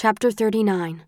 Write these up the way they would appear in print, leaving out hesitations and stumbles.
Chapter 39.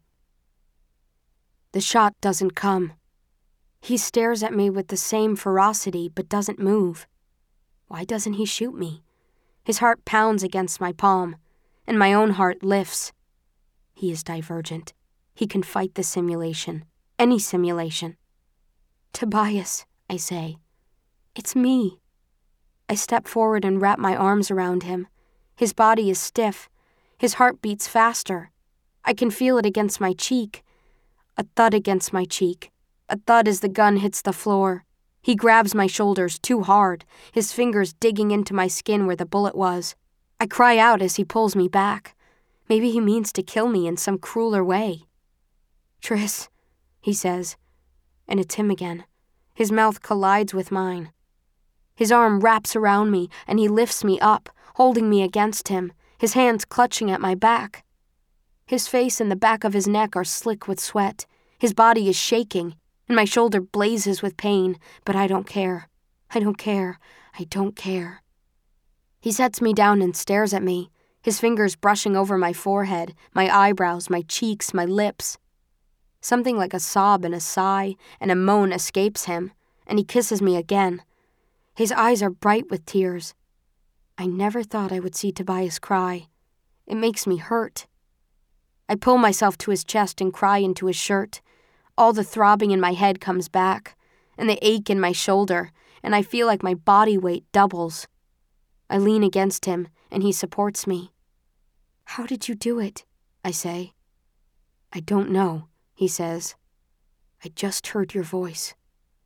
The shot doesn't come. He stares at me with the same ferocity but doesn't move. Why doesn't he shoot me? His heart pounds against my palm, and my own heart lifts. He is divergent. He can fight the simulation, any simulation. "Tobias," I say. "It's me." I step forward and wrap my arms around him. His body is stiff. His heart beats faster. I can feel it against my cheek. A thud against my cheek. A thud as the gun hits the floor. He grabs my shoulders too hard, his fingers digging into my skin where the bullet was. I cry out as he pulls me back. Maybe he means to kill me in some crueler way. "Tris," he says, and it's him again. His mouth collides with mine. His arm wraps around me, and he lifts me up, holding me against him, his hands clutching at my back. His face and the back of his neck are slick with sweat. His body is shaking, and my shoulder blazes with pain, but I don't care. I don't care. I don't care. He sets me down and stares at me, his fingers brushing over my forehead, my eyebrows, my cheeks, my lips. Something like a sob and a sigh and a moan escapes him, and he kisses me again. His eyes are bright with tears. I never thought I would see Tobias cry. It makes me hurt. I pull myself to his chest and cry into his shirt. All the throbbing in my head comes back, and the ache in my shoulder, and I feel like my body weight doubles. I lean against him, and he supports me. "How did you do it?" I say. "I don't know," he says. "I just heard your voice."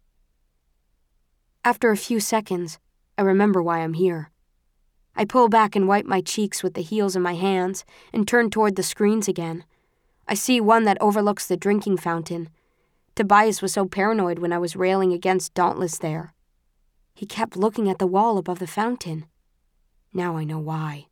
After a few seconds, I remember why I'm here. I pull back and wipe my cheeks with the heels of my hands and turn toward the screens again. I see one that overlooks the drinking fountain. Tobias was so paranoid when I was railing against Dauntless there. He kept looking at the wall above the fountain. Now I know why.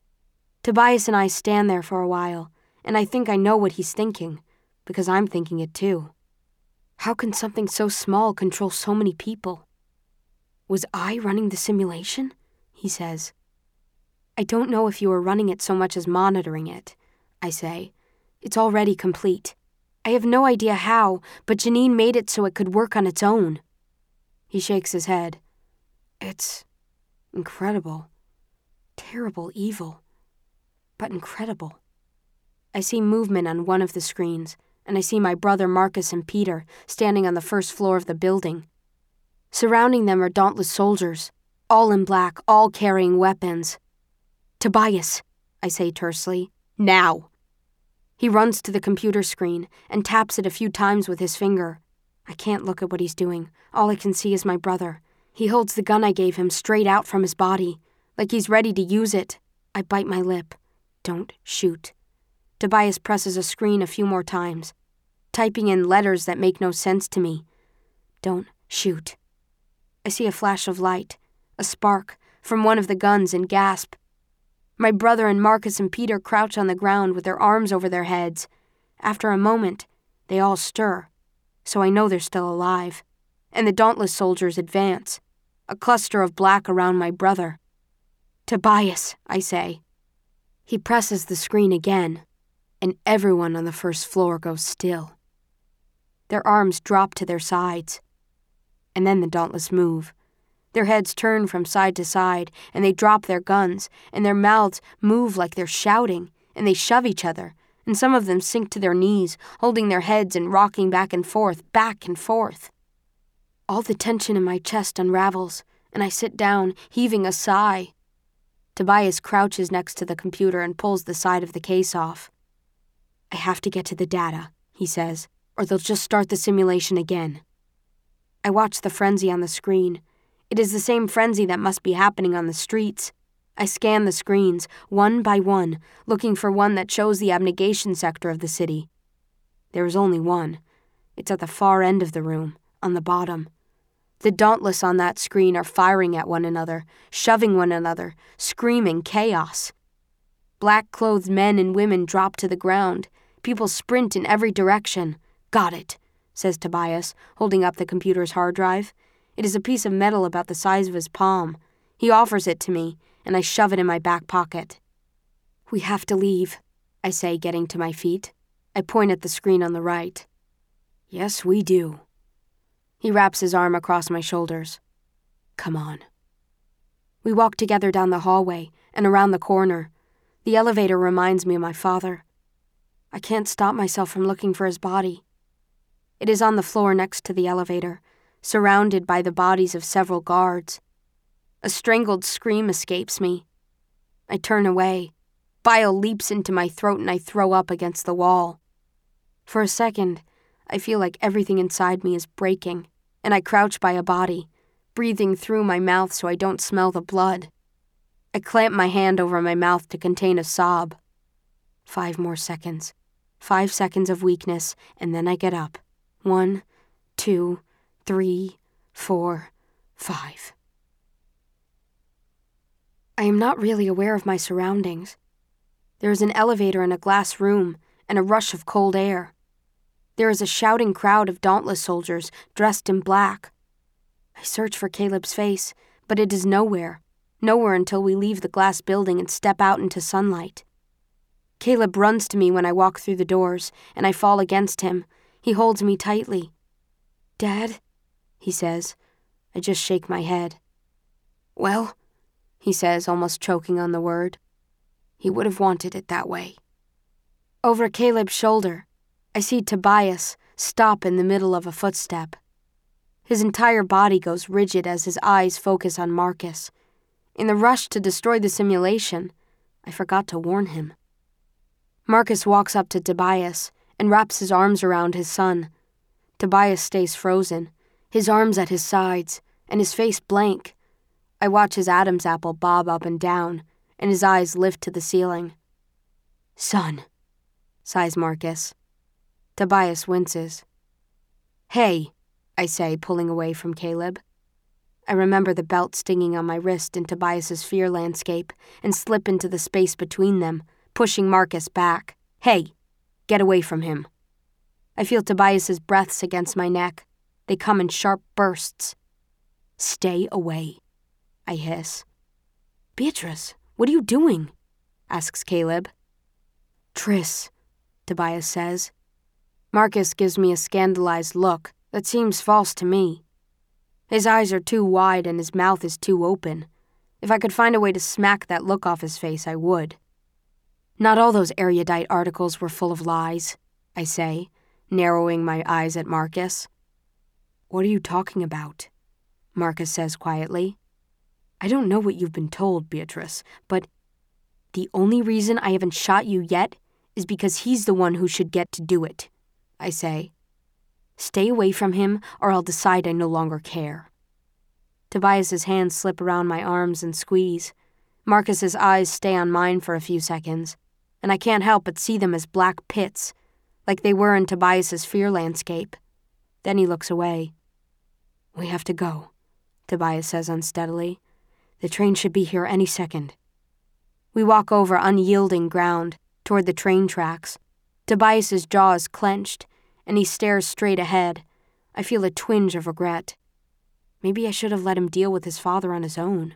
Tobias and I stand there for a while, and I think I know what he's thinking, because I'm thinking it too. How can something so small control so many people? "Was I running the simulation?" he says. "I don't know if you were running it so much as monitoring it," I say. "It's already complete. I have no idea how, but Janine made it so it could work on its own." He shakes his head. "It's incredible. Terrible evil. But incredible." I see movement on one of the screens, and I see my brother Marcus and Peter standing on the first floor of the building. Surrounding them are Dauntless soldiers, all in black, all carrying weapons. "Tobias," I say tersely, "now." He runs to the computer screen and taps it a few times with his finger. I can't look at what he's doing. All I can see is my brother. He holds the gun I gave him straight out from his body, like he's ready to use it. I bite my lip. "Don't shoot." Tobias presses a screen a few more times, typing in letters that make no sense to me. "Don't shoot." I see a flash of light, a spark, from one of the guns and gasp. My brother and Marcus and Peter crouch on the ground with their arms over their heads. After a moment, they all stir, so I know they're still alive. And the Dauntless soldiers advance, a cluster of black around my brother. "Tobias," I say. He presses the screen again, and everyone on the first floor goes still. Their arms drop to their sides. And then the Dauntless move. Their heads turn from side to side, and they drop their guns, and their mouths move like they're shouting, and they shove each other, and some of them sink to their knees, holding their heads and rocking back and forth, back and forth. All the tension in my chest unravels, and I sit down, heaving a sigh. Tobias crouches next to the computer and pulls the side of the case off. "I have to get to the data," he says, "or they'll just start the simulation again." I watch the frenzy on the screen. It is the same frenzy that must be happening on the streets. I scan the screens, one by one, looking for one that shows the abnegation sector of the city. There is only one. It's at the far end of the room, on the bottom. The Dauntless on that screen are firing at one another, shoving one another, screaming chaos. Black-clothed men and women drop to the ground. People sprint in every direction. "Got it," says Tobias, holding up the computer's hard drive. It is a piece of metal about the size of his palm. He offers it to me, and I shove it in my back pocket. "We have to leave," I say, getting to my feet. I point at the screen on the right. Yes, we do. He wraps his arm across my shoulders. Come on. We walk together down the hallway and around the corner. The elevator reminds me of my father. I can't stop myself from looking for his body. It is on the floor next to the elevator, surrounded by the bodies of several guards. A strangled scream escapes me. I turn away. Bile leaps into my throat and I throw up against the wall. For a second, I feel like everything inside me is breaking, and I crouch by a body, breathing through my mouth so I don't smell the blood. I clamp my hand over my mouth to contain a sob. 5 more seconds. 5 seconds of weakness, and then I get up. 1, 2, 3, 4, 5. I am not really aware of my surroundings. There is an elevator in a glass room and a rush of cold air. There is a shouting crowd of Dauntless soldiers dressed in black. I search for Caleb's face, but it is nowhere until we leave the glass building and step out into sunlight. Caleb runs to me when I walk through the doors, and I fall against him. He holds me tightly. Dad, he says. I just shake my head. Well, he says, almost choking on the word. He would have wanted it that way. Over Caleb's shoulder, I see Tobias stop in the middle of a footstep. His entire body goes rigid as his eyes focus on Marcus. In the rush to destroy the simulation, I forgot to warn him. Marcus walks up to Tobias and wraps his arms around his son. Tobias stays frozen, his arms at his sides, and his face blank. I watch his Adam's apple bob up and down, and his eyes lift to the ceiling. Son, sighs Marcus. Tobias winces. Hey, I say, pulling away from Caleb. I remember the belt stinging on my wrist in Tobias's fear landscape and slip into the space between them, pushing Marcus back. Hey, get away from him. I feel Tobias's breaths against my neck. They come in sharp bursts. Stay away, I hiss. Beatrice, what are you doing? Asks Caleb. Triss, Tobias says. Marcus gives me a scandalized look that seems false to me. His eyes are too wide and his mouth is too open. If I could find a way to smack that look off his face, I would. Not all those erudite articles were full of lies, I say, narrowing my eyes at Marcus. What are you talking about? Marcus says quietly. I don't know what you've been told, Beatrice, but the only reason I haven't shot you yet is because he's the one who should get to do it, I say. Stay away from him, or I'll decide I no longer care. Tobias's hands slip around my arms and squeeze. Marcus's eyes stay on mine for a few seconds, and I can't help but see them as black pits, like they were in Tobias's fear landscape. Then he looks away. We have to go, Tobias says unsteadily. The train should be here any second. We walk over unyielding ground, toward the train tracks. Tobias's jaw is clenched, and he stares straight ahead. I feel a twinge of regret. Maybe I should have let him deal with his father on his own.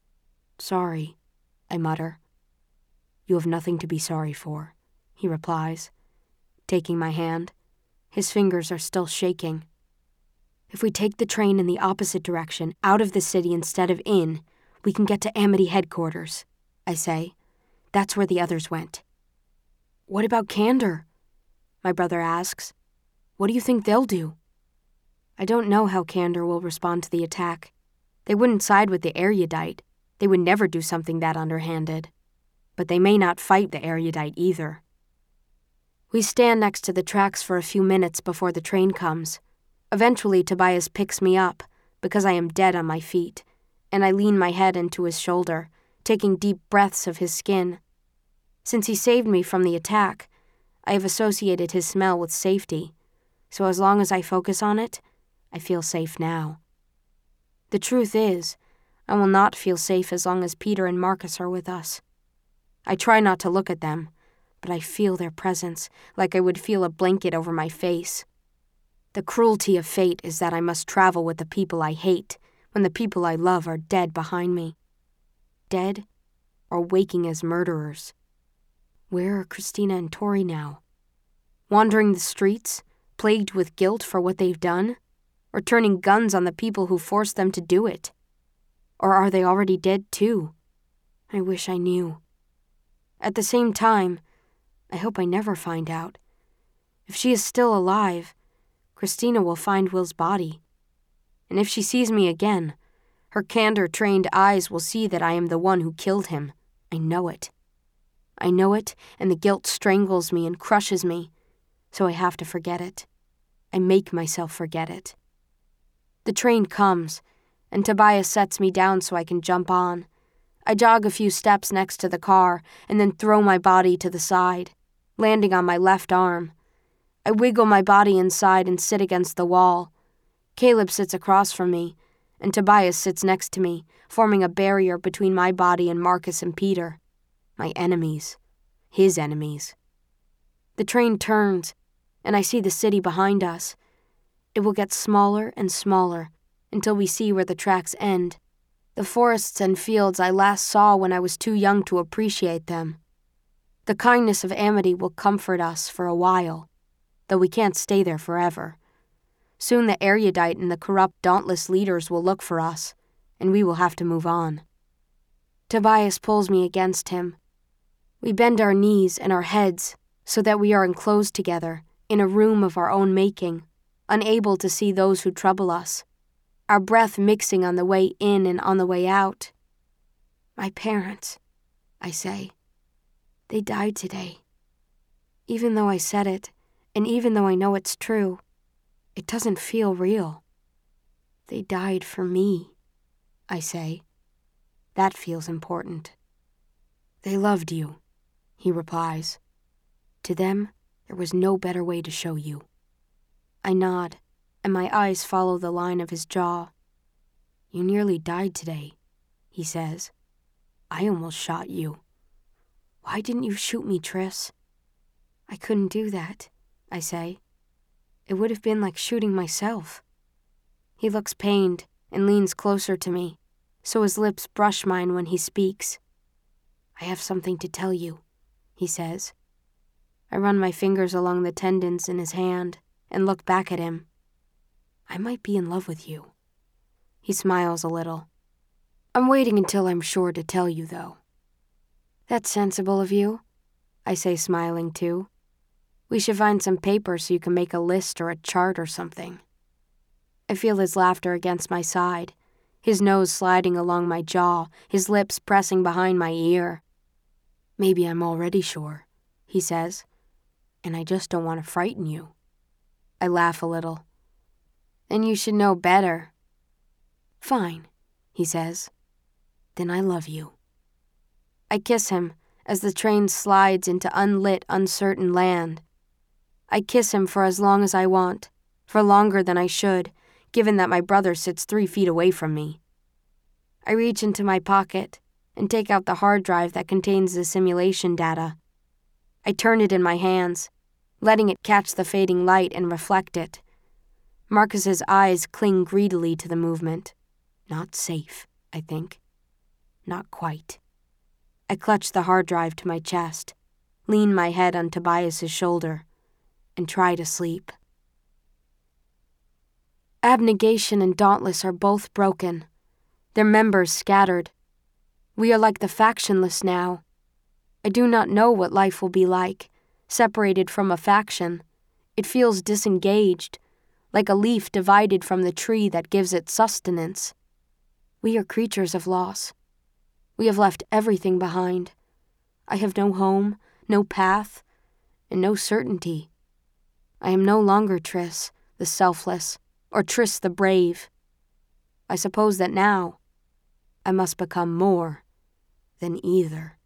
Sorry, I mutter. You have nothing to be sorry for, he replies, taking my hand. His fingers are still shaking. If we take the train in the opposite direction, out of the city instead of in, we can get to Amity headquarters, I say. That's where the others went. What about Candor? My brother asks. What do you think they'll do? I don't know how Candor will respond to the attack. They wouldn't side with the erudite. They would never do something that underhanded. But they may not fight the erudite either. We stand next to the tracks for a few minutes before the train comes. Eventually, Tobias picks me up, because I am dead on my feet, and I lean my head into his shoulder, taking deep breaths of his skin. Since he saved me from the attack, I have associated his smell with safety, so as long as I focus on it, I feel safe now. The truth is, I will not feel safe as long as Peter and Marcus are with us. I try not to look at them, but I feel their presence, like I would feel a blanket over my face. The cruelty of fate is that I must travel with the people I hate when the people I love are dead behind me. Dead or waking as murderers. Where are Christina and Tori now? Wandering the streets, plagued with guilt for what they've done? Or turning guns on the people who forced them to do it? Or are they already dead too? I wish I knew. At the same time, I hope I never find out. If she is still alive, Christina will find Will's body. And if she sees me again, her candor-trained eyes will see that I am the one who killed him. I know it. I know it, and the guilt strangles me and crushes me, so I have to forget it. I make myself forget it. The train comes, and Tobias sets me down so I can jump on. I jog a few steps next to the car, and then throw my body to the side, landing on my left arm. I wiggle my body inside and sit against the wall. Caleb sits across from me, and Tobias sits next to me, forming a barrier between my body and Marcus and Peter. My enemies. His enemies. The train turns, and I see the city behind us. It will get smaller and smaller until we see where the tracks end. The forests and fields I last saw when I was too young to appreciate them. The kindness of Amity will comfort us for a while, though we can't stay there forever. Soon the erudite and the corrupt, dauntless leaders will look for us, and we will have to move on. Tobias pulls me against him. We bend our knees and our heads so that we are enclosed together in a room of our own making, unable to see those who trouble us, our breath mixing on the way in and on the way out. My parents, I say, they died today. Even though I said it, and even though I know it's true, it doesn't feel real. They died for me, I say. That feels important. They loved you, he replies. To them, there was no better way to show you. I nod, and my eyes follow the line of his jaw. You nearly died today, he says. I almost shot you. Why didn't you shoot me, Triss? I couldn't do that, I say. It would have been like shooting myself. He looks pained and leans closer to me, so his lips brush mine when he speaks. I have something to tell you, he says. I run my fingers along the tendons in his hand and look back at him. I might be in love with you. He smiles a little. I'm waiting until I'm sure to tell you, though. That's sensible of you, I say, smiling too. We should find some paper so you can make a list or a chart or something. I feel his laughter against my side, his nose sliding along my jaw, his lips pressing behind my ear. Maybe I'm already sure, he says, and I just don't want to frighten you. I laugh a little. Then you should know better. Fine, he says. Then I love you. I kiss him as the train slides into unlit, uncertain land. I kiss him for as long as I want, for longer than I should, given that my brother sits 3 feet away from me. I reach into my pocket and take out the hard drive that contains the simulation data. I turn it in my hands, letting it catch the fading light and reflect it. Marcus's eyes cling greedily to the movement. Not safe, I think. Not quite. I clutch the hard drive to my chest, lean my head on Tobias's shoulder, and try to sleep. Abnegation and Dauntless are both broken, their members scattered. We are like the factionless now. I do not know what life will be like, separated from a faction. It feels disengaged, like a leaf divided from the tree that gives it sustenance. We are creatures of loss. We have left everything behind. I have no home, no path, and no certainty. I am no longer Triss, the selfless, or Triss the brave. I suppose that now I must become more than either.